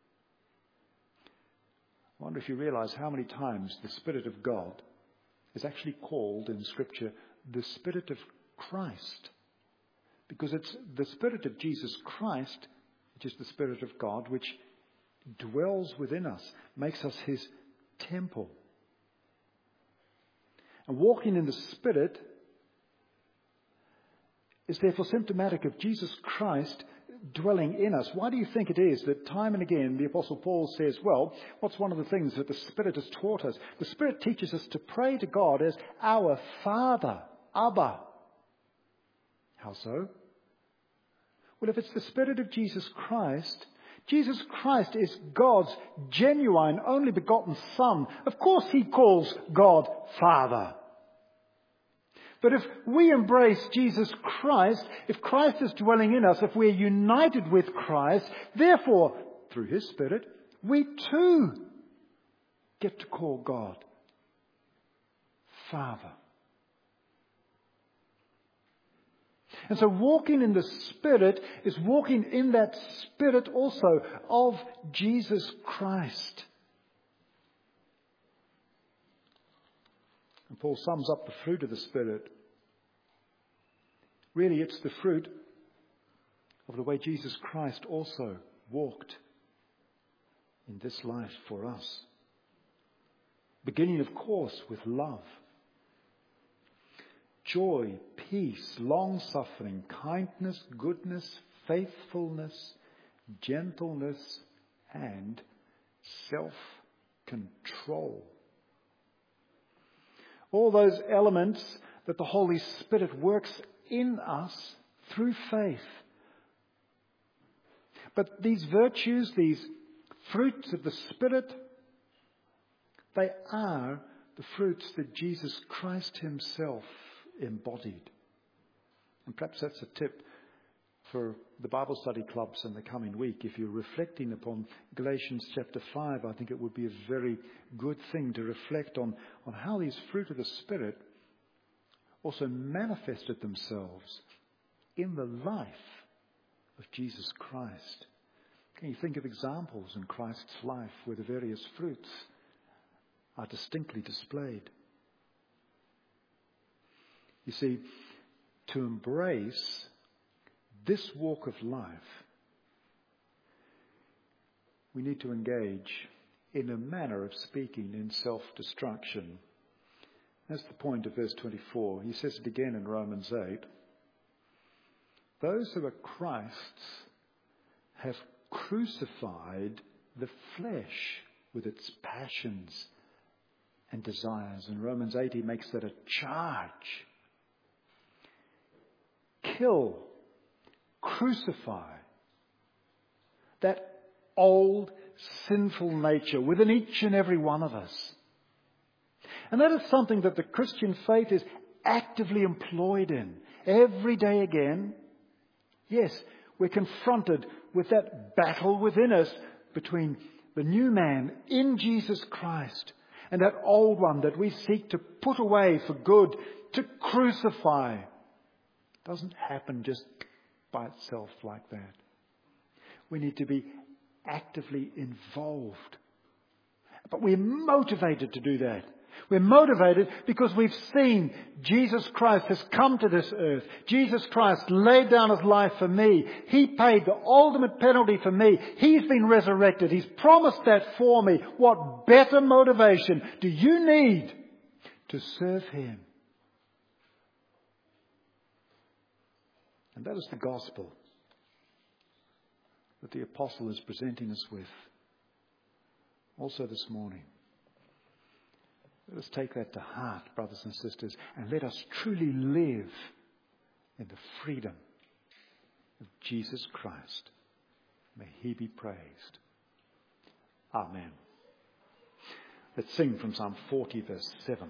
I wonder if you realize how many times the Spirit of God is actually called in Scripture the Spirit of Christ. Because it's the Spirit of Jesus Christ, which is the Spirit of God, which dwells within us, makes us His temple. And walking in the Spirit is therefore symptomatic of Jesus Christ dwelling in us. Why do you think it is that time and again the Apostle Paul says, well, what's one of the things that the Spirit has taught us? The Spirit teaches us to pray to God as our Father, Abba. How so? Well, if it's the Spirit of Jesus Christ is God's genuine, only begotten Son. Of course He calls God Father. But if we embrace Jesus Christ, if Christ is dwelling in us, if we're united with Christ, therefore, through His Spirit, we too get to call God Father. And so walking in the Spirit is walking in that Spirit also of Jesus Christ. And Paul sums up the fruit of the Spirit. Really, it's the fruit of the way Jesus Christ also walked in this life for us. Beginning, of course, with love. Joy, peace, long-suffering, kindness, goodness, faithfulness, gentleness, and self-control. All those elements that the Holy Spirit works in us through faith. But these virtues, these fruits of the Spirit, they are the fruits that Jesus Christ himself embodied. And perhaps that's a tip for the Bible study clubs in the coming week. If you're reflecting upon Galatians chapter 5, I think it would be a very good thing to reflect on how these fruit of the Spirit also manifested themselves in the life of Jesus Christ. Can you think of examples in Christ's life where the various fruits are distinctly displayed? You see, to embrace this walk of life, we need to engage in a manner of speaking in self-destruction. That's the point of verse 24. He says it again in Romans 8. Those who are Christ's have crucified the flesh with its passions and desires. In Romans 8, he makes that a charge. Kill, crucify that old sinful nature within each and every one of us. And that is something that the Christian faith is actively employed in. Every day again, yes, we're confronted with that battle within us between the new man in Jesus Christ and that old one that we seek to put away for good, to crucify. It doesn't happen just by itself like that. We need to be actively involved. But we're motivated to do that. We're motivated because we've seen Jesus Christ has come to this earth. Jesus Christ laid down his life for me. He paid the ultimate penalty for me. He's been resurrected. He's promised that for me. What better motivation do you need to serve him? And that is the gospel that the apostle is presenting us with also this morning. Let us take that to heart, brothers and sisters, and let us truly live in the freedom of Jesus Christ. May he be praised. Amen. Let's sing from Psalm 40, verse 7.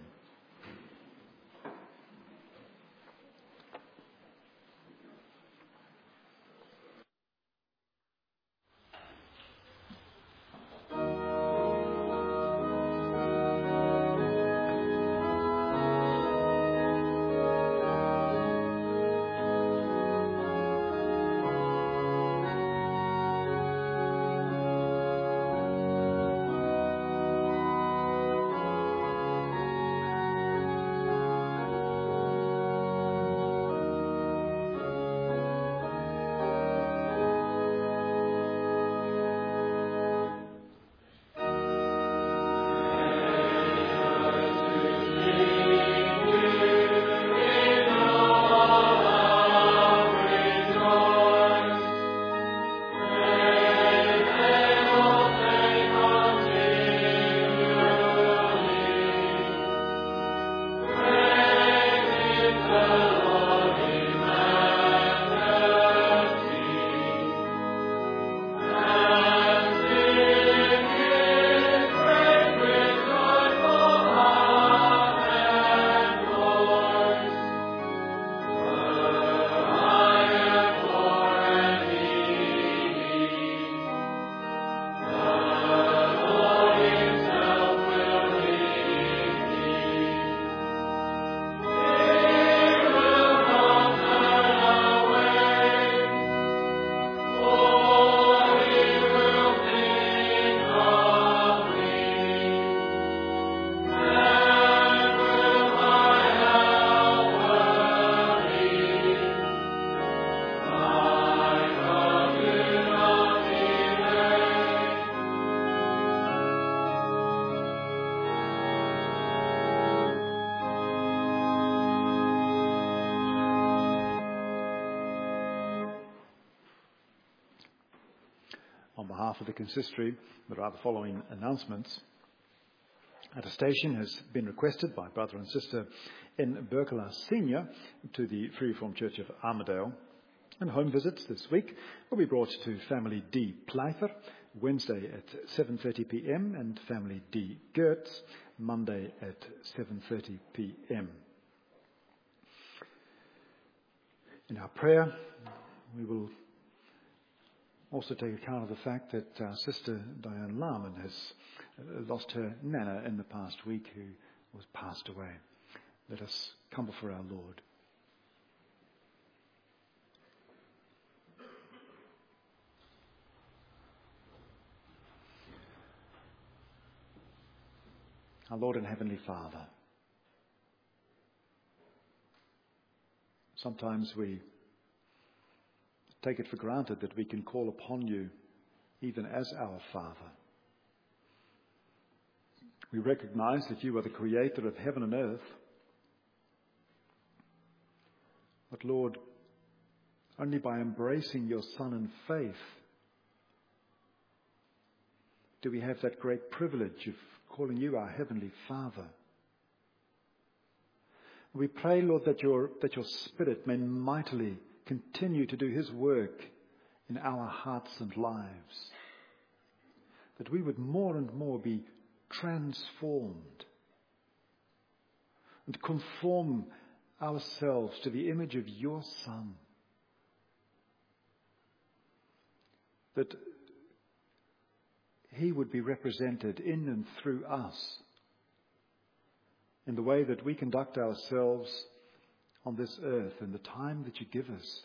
On behalf of the consistory, there are the following announcements. Attestation has been requested by Brother and Sister N. Berkela Sr. to the Free Reformed Church of Armidale. And home visits this week will be brought to family D. Plyther, Wednesday at 7:30 p.m. and family D. Gertz, Monday at 7:30 p.m. In our prayer, we will also take account of the fact that our sister Diane Lahman has lost her nana in the past week, who was passed away. Let us come before our Lord. Our Lord and Heavenly Father, sometimes we take it for granted that we can call upon you even as our Father. We recognize that you are the creator of heaven and earth. But Lord, only by embracing your Son in faith do we have that great privilege of calling you our Heavenly Father. We pray, Lord, that your Spirit may mightily continue to do his work in our hearts and lives, that we would more and more be transformed and conform ourselves to the image of your Son, that he would be represented in and through us in the way that we conduct ourselves on this earth in the time that you give us.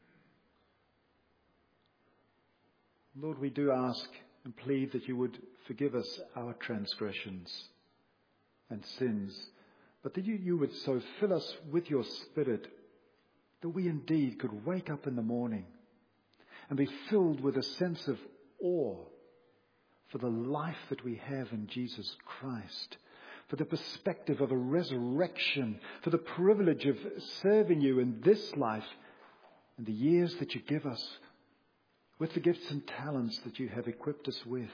Lord, we do ask and plead that you would forgive us our transgressions and sins, but that you would so fill us with your Spirit that we indeed could wake up in the morning and be filled with a sense of awe for the life that we have in Jesus Christ, for the perspective of a resurrection, for the privilege of serving you in this life and the years that you give us with the gifts and talents that you have equipped us with.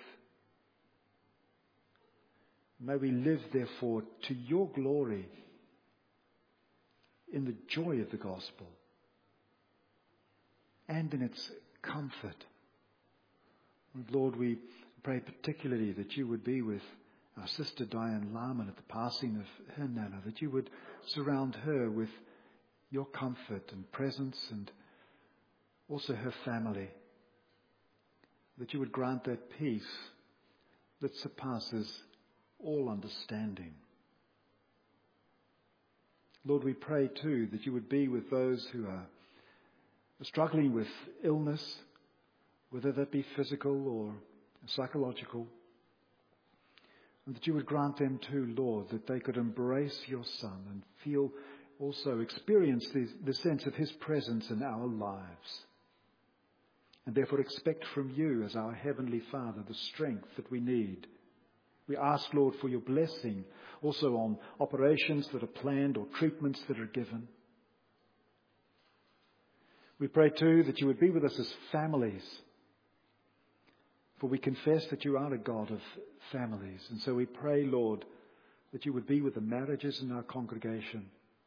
May we live, therefore, to your glory in the joy of the gospel and in its comfort. And Lord, we pray particularly that you would be with our sister Diane Lahman at the passing of her nana, that you would surround her with your comfort and presence, and also her family, that you would grant that peace that surpasses all understanding. Lord, we pray too that you would be with those who are struggling with illness, whether that be physical or psychological, and that you would grant them too, Lord, that they could embrace your Son and feel, also experience the sense of his presence in our lives, and therefore expect from you as our Heavenly Father the strength that we need. We ask, Lord, for your blessing also on operations that are planned or treatments that are given. We pray too that you would be with us as families, for we confess that you are a God of families. And so we pray, Lord, that you would be with the marriages in our congregation.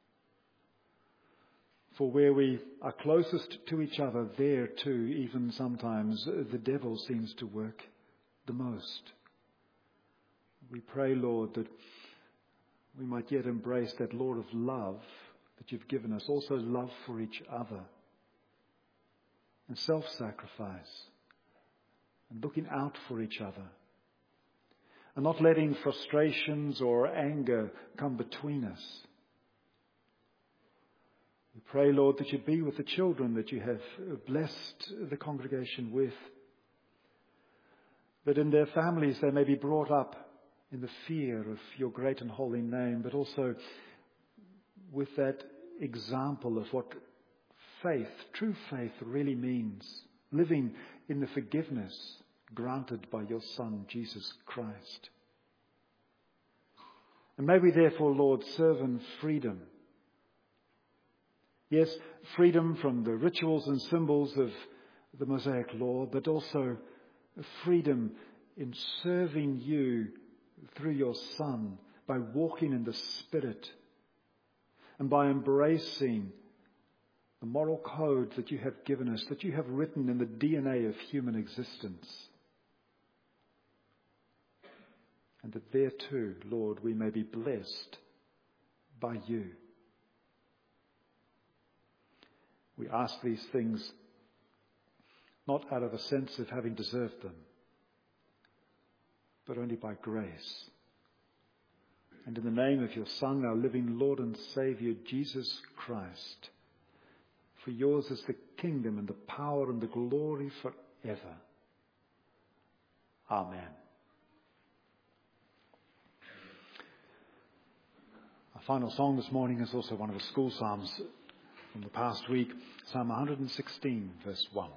For where we are closest to each other, there too, even sometimes, the devil seems to work the most. We pray, Lord, that we might yet embrace that Lord of love that you've given us, also love for each other and self-sacrifice, and looking out for each other, and not letting frustrations or anger come between us. We pray, Lord, that you be with the children that you have blessed the congregation with, that in their families they may be brought up in the fear of your great and holy name, but also with that example of what faith, true faith, really means, living in the forgiveness granted by your Son, Jesus Christ. And may we therefore, Lord, serve in freedom. Yes, freedom from the rituals and symbols of the Mosaic law, but also freedom in serving you through your Son, by walking in the Spirit, and by embracing the moral code that you have given us, that you have written in the DNA of human existence. And that there too, Lord, we may be blessed by you. We ask these things not out of a sense of having deserved them, but only by grace. And in the name of your Son, our living Lord and Saviour, Jesus Christ, for yours is the kingdom and the power and the glory forever. Amen. Our final song this morning is also one of the school psalms from the past week, Psalm 116, verse 1.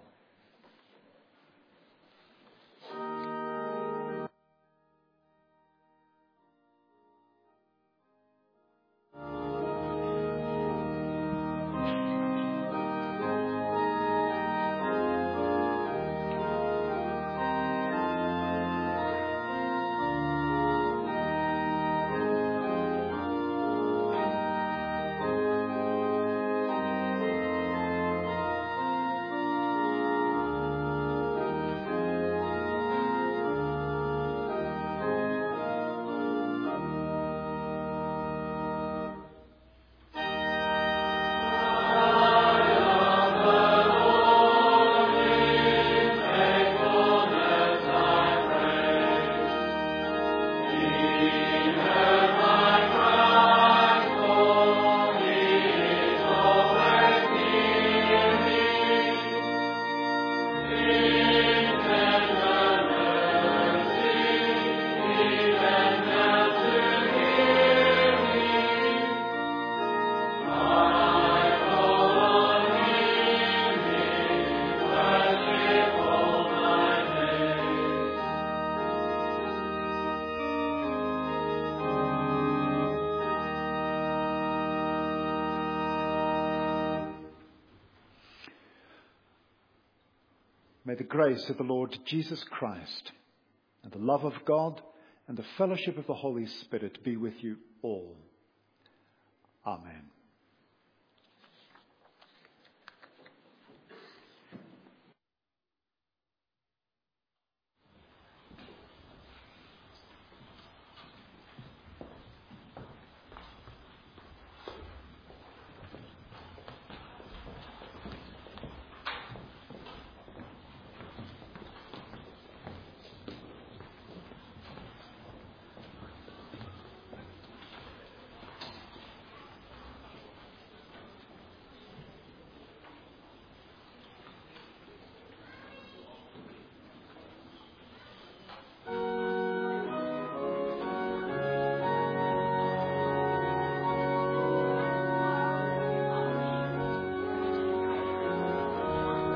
May the grace of the Lord Jesus Christ and the love of God and the fellowship of the Holy Spirit be with you all. Amen.